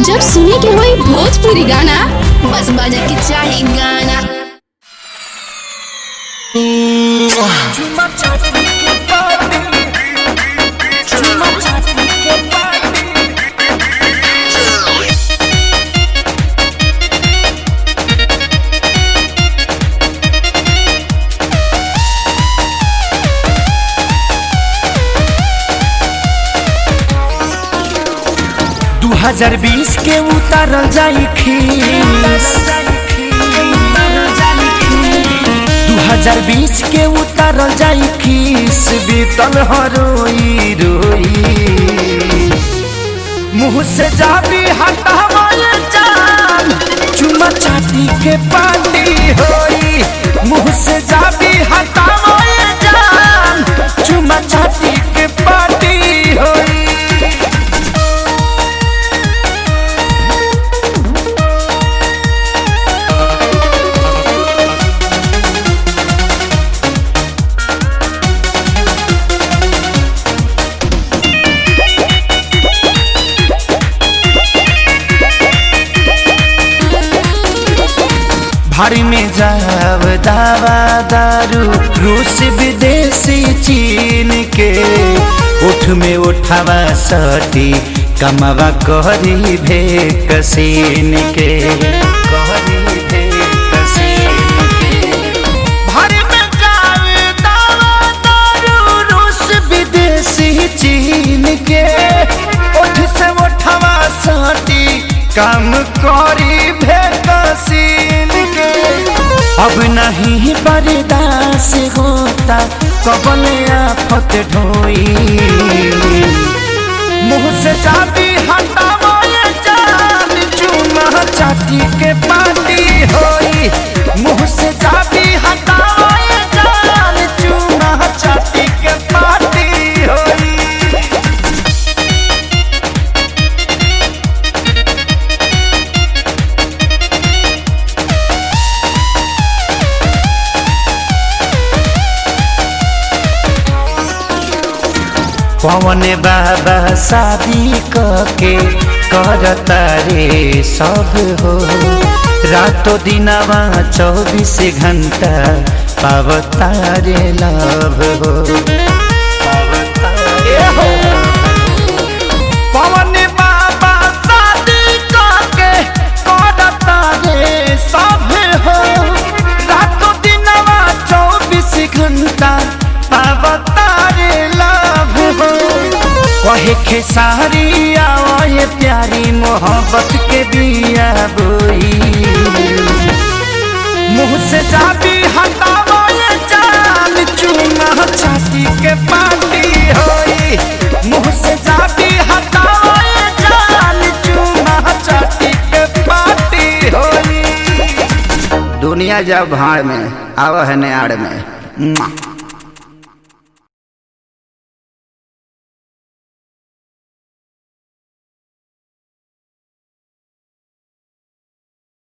जब सुने के होई भोजपुरी गाना, बस बजे के चाही गाना। हजार 20 के उतारल जाई खीस 2020 के उतारल जाई खीस बीतल हरोई रोई मुँह से जाबी हटावल जान चुमा चाटी के पार्टी होई मुँह से जाबी हटावल जान चुमा चाटी के पार्टी होई। भारी में जाव दावा दारू रूस विदेशी चीन के उठ में उठावा सटी कमावा कहरी भे कसीन के भारी में जाव दावा दारू रूस विदेशी चीन के उठ से उठावा सटी काम करी भे कसीन अब नहीं बर्दाश्त होता कबल आफत ढोई मुँह से चाबी हटावल जान चुमा चाटी के पार्टी होई मुँह से चाबी हटावल जान चुमा चाटी के पार्टी होई। पवन बाबा शादी के करता रे सब हो रातों दिनवा 24 घंटा पावता रे लव हो पवन बाबा शादी के करता रे सब हो रातों दिनवा 24 घंटा पावता रे लव कहे खेसारी आए प्यारी मोहब्बत के बिया बोई मुँह से जाबी हटावल जान चुमा चाटी के पार्टी होई मुँह से जाबी हटावल जान चुमा चाटी के पार्टी होई। दुनिया जब भाड़ में आवा है नाड़ में।